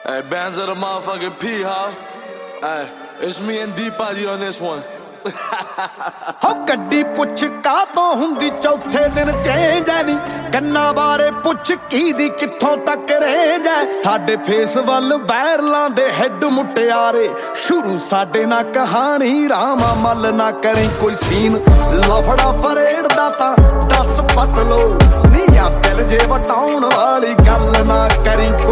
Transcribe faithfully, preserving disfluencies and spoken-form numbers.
Hey, bands of the motherfucking P, huh? Hey, it's me and Deepa on this one. ਹੋ ਗੱਡੀ ਪੁੱਛ ਕਾਹਤੋਂ ਹੁੰਦੀ ਚੌਥੇ ਦਿਨ ਚੇਂਜ ਐ ਨੀ ਕੰਨਾਂ ਬਾਰੇ ਪੁੱਛ ਕੀ ਦੀ ਕਿੱਥੋਂ ਤੱਕ ਰੇਂਜ ਐ ਸਾਡੇ ਫੇਸ ਵੱਲ ਬੈਰਲਾਂ ਦੇ ਹੈਡ ਮੁਟਿਆਰੇ ਸ਼ੁਰੂ ਸਾਡੇ ਨਾਲ ਕਹਾਣੀ ਰਾਮਾ ਮੱਲ ਨਾ ਕਰੀ ਕੋਈ ਸੀਨ ਲਫੜਾ ਪਰੇਡ ਦਾ ਤਾਂ ਦਸ ਪਤ ਲੋ ਨੀ ਆ ਦਿਲ ਜੇ ਵਟਾਉਣ ਵਾਲੀ ਗੱਲ ਨਾ ਕਰੀ।